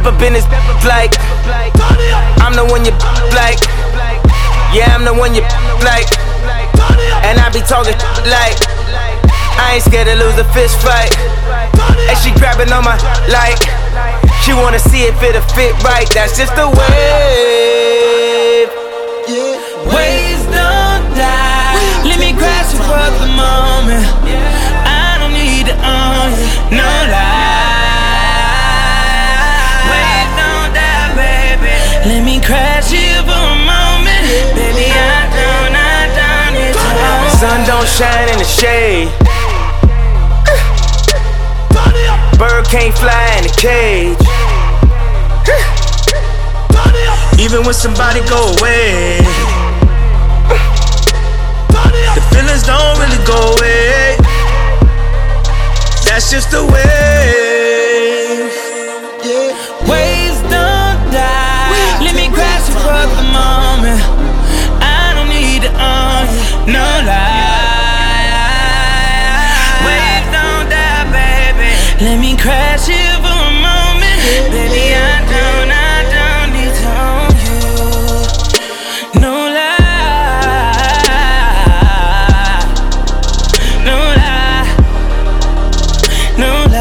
up in this like I'm the one you like. Yeah, I'm the one you like. And I be talking like I ain't scared to lose a fist fight. And she grabbing on my like she wanna see if it'll fit right. That's just the wave. Waves don't die. Let me crash you for the moment. I don't need to own you, no lie. Waves don't die, baby. Let me crash you for a moment. Baby, I don't need to own you. Sun don't shine in the shade. Bird can't fly in a cage. Even when somebody go away, the feelings don't really go away. That's just the way. Waves don't die. Let me crash you for the moment. I don't need to own you, no lie. Waves don't die, baby. Let me crash you for a moment. Baby, I don't need to own you, no lie. No lie, no lie.